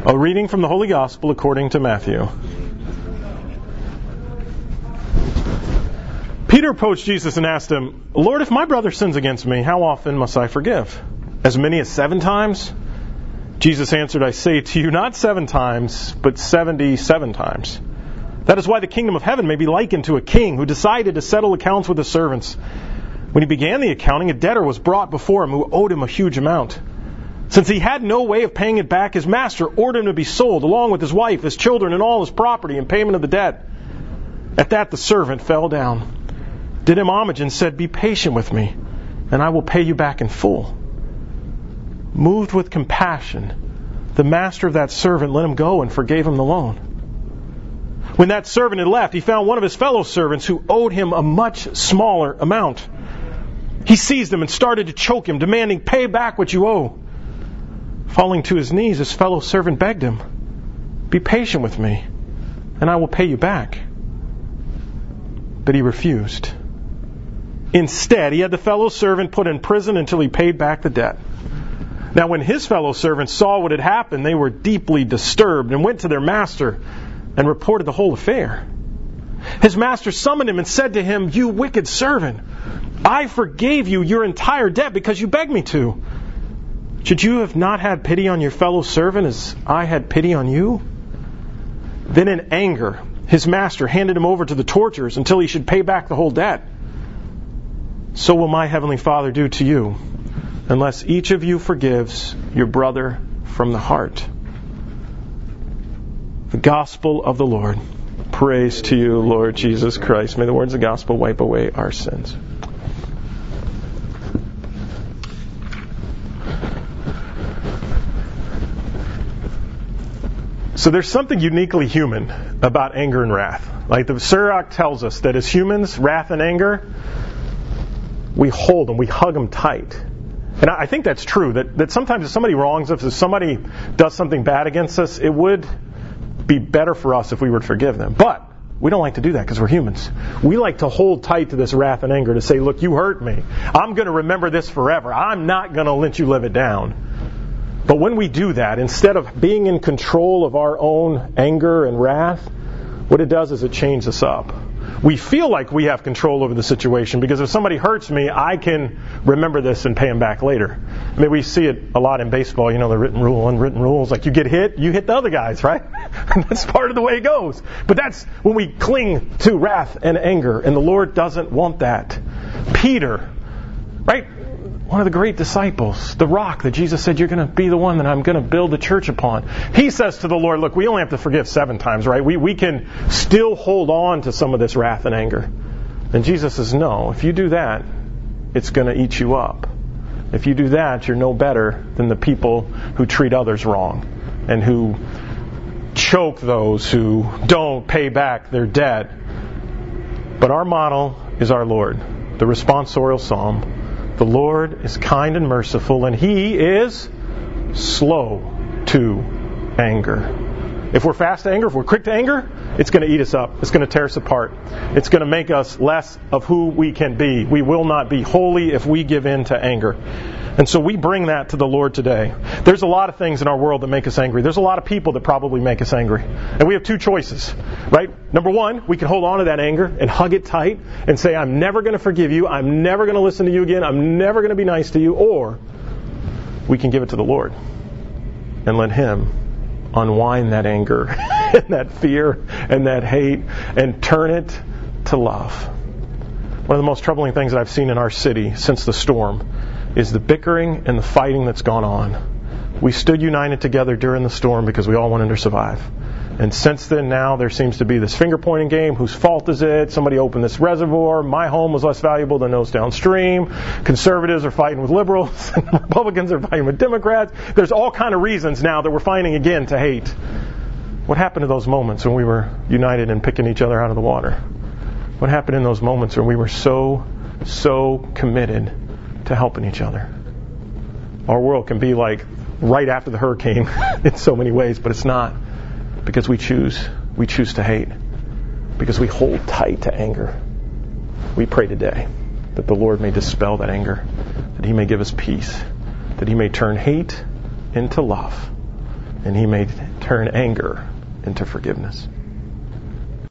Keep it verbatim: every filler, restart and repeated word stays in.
A reading from the Holy Gospel according to Matthew. Peter approached Jesus and asked him, "Lord, if my brother sins against me, how often must I forgive? As many as seven times?" Jesus answered, "I say to you, not seven times, but seventy-seven times. That is why the kingdom of heaven may be likened to a king who decided to settle accounts with his servants. When he began the accounting, a debtor was brought before him who owed him a huge amount. Since he had no way of paying it back, his master ordered him to be sold, along with his wife, his children, and all his property, in payment of the debt. At that the servant fell down, did him homage, and said, 'Be patient with me, and I will pay you back in full.' Moved with compassion, the master of that servant let him go and forgave him the loan. When that servant had left, he found one of his fellow servants who owed him a much smaller amount. He seized him and started to choke him, demanding, 'Pay back what you owe.' Falling to his knees, his fellow servant begged him, 'Be patient with me, and I will pay you back.' But he refused. Instead, he had the fellow servant put in prison until he paid back the debt. Now when his fellow servants saw what had happened, they were deeply disturbed and went to their master and reported the whole affair. His master summoned him and said to him, 'You wicked servant, I forgave you your entire debt because you begged me to. Should you have not had pity on your fellow servant as I had pity on you?' Then in anger, his master handed him over to the torturers until he should pay back the whole debt. So will my heavenly Father do to you, unless each of you forgives your brother from the heart." The Gospel of the Lord. Praise to you, Lord Jesus Christ. May the words of the Gospel wipe away our sins. So there's something uniquely human about anger and wrath. Like the Sirach tells us that as humans, wrath and anger, we hold them, we hug them tight. And I think that's true, that, that sometimes if somebody wrongs us, if somebody does something bad against us, it would be better for us if we would forgive them. But we don't like to do that because we're humans. We like to hold tight to this wrath and anger to say, "Look, you hurt me. I'm going to remember this forever. I'm not going to let you live it down." But when we do that, instead of being in control of our own anger and wrath, what it does is it chains us up. We feel like we have control over the situation because if somebody hurts me, I can remember this and pay them back later. I mean, we see it a lot in baseball, you know, the written rule, unwritten rules. Like you get hit, you hit the other guys, right? That's part of the way it goes. But that's when we cling to wrath and anger, and the Lord doesn't want that. Peter, right? One of the great disciples, the rock that Jesus said, "You're going to be the one that I'm going to build the church upon." He says to the Lord, "Look, we only have to forgive seven times, right? We we can still hold on to some of this wrath and anger." And Jesus says, "No, if you do that, it's going to eat you up. If you do that, you're no better than the people who treat others wrong and who choke those who don't pay back their debt." But our model is our Lord. The responsorial psalm. The Lord is kind and merciful, and He is slow to anger. If we're fast to anger, if we're quick to anger, it's going to eat us up. It's going to tear us apart. It's going to make us less of who we can be. We will not be holy if we give in to anger. And so we bring that to the Lord today. There's a lot of things in our world that make us angry. There's a lot of people that probably make us angry. And we have two choices, right? Number one, we can hold on to that anger and hug it tight and say, "I'm never going to forgive you. I'm never going to listen to you again. I'm never going to be nice to you." Or we can give it to the Lord and let Him unwind that anger and that fear and that hate and turn it to love. One of the most troubling things that I've seen in our city since the storm is the bickering and the fighting that's gone on. We stood united together during the storm because we all wanted to survive. And since then now there seems to be this finger-pointing game. Whose fault is it? Somebody opened this reservoir. My home was less valuable than those downstream. Conservatives are fighting with liberals. Republicans are fighting with Democrats. There's all kind of reasons now that we're fighting again to hate. What happened to those moments when we were united and picking each other out of the water? What happened in those moments when we were so, so committed to helping each other? Our world can be like right after the hurricane in so many ways, but it's not, because we choose we choose to hate, because we hold tight to anger. We pray today that the Lord may dispel that anger, that He may give us peace, that He may turn hate into love, and He may turn anger into forgiveness.